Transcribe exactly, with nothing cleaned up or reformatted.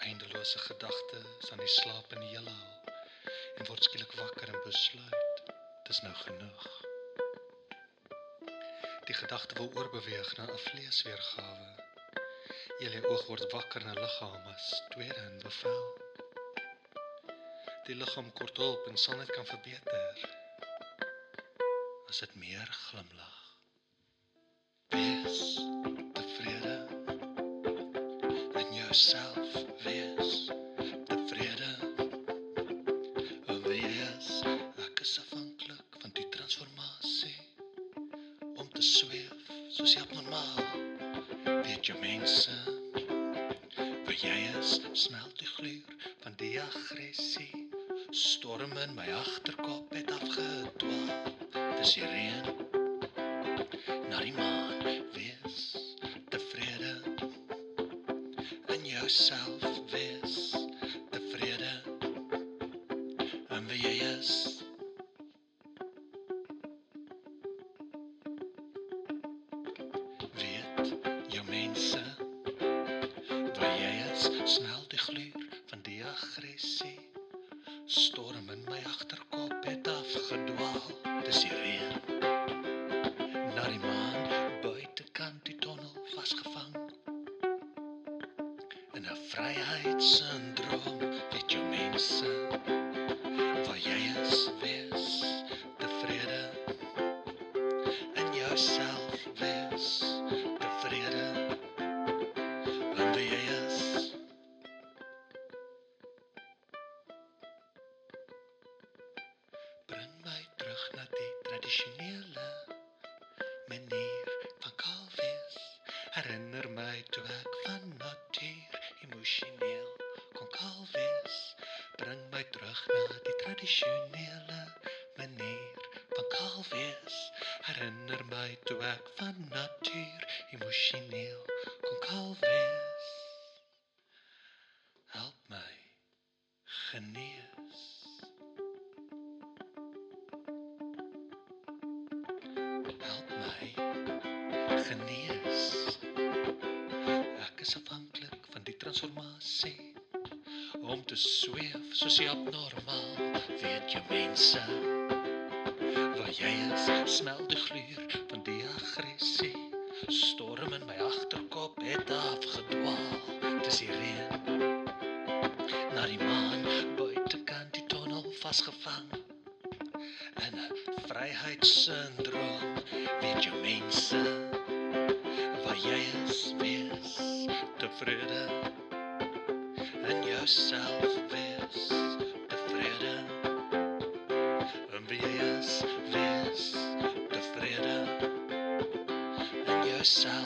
eindelose gedagtes aan die slaap in die heelal en word skielik wakker en besluit, dis nou genoeg. Die gedagte wil oorbeweeg na 'n vleesweergawe. Julle oog word wakker in 'n liggaam as tweede in bevel. Die liggaam kort hulp en sal net kan verbeter as dit meer glimlag. Wees tevrede in jouself, wees tevrede en wees, ek is afhanklik van die transformasie om te sweef soos jy abnormaal. Weet jou mense, waar jy is, smelt die gluur van die aggressie. Storm in my agterkop het afgedwaal. Dis die reën na die maan. Wees tevrede in jouself, wees tevrede en wie jy is. Weet jou mense, waar jy is, smelt die gluur van die aggressie. Storm in my agterkop het afgedwaal. Dis die reën na die maan, buitekant die tonnel vasgevang in 'n vryheidssyndroom. Weet jou mense, waar jy is, wees tevrede in jouself, wees tevrede en wie jy is. Bring my terug na die tradisionele manier van kaal wees. Herinner my toe ek van natuur emosioneel kon kaal wees. Bring my terug na die tradisionele manier van kaal wees. Herinner my toe ek van natuur emosioneel kon kaal wees. Help my genees. Help my genees. Ek is afhanklik van die transformasie om te sweef soos jy abnormaal. Weet jou mense, waar jy is, smelt die gluur van die aggressie. Storm in my agterkop het afgedwaal. Dis die reën na die maan, buitekant die tonnel vasgevang in 'n vryheidssyndroom. Weet jou mense, waar jy is, wees tevrede in jouself, wees tevrede en wie jy is, wees tevrede in jouself.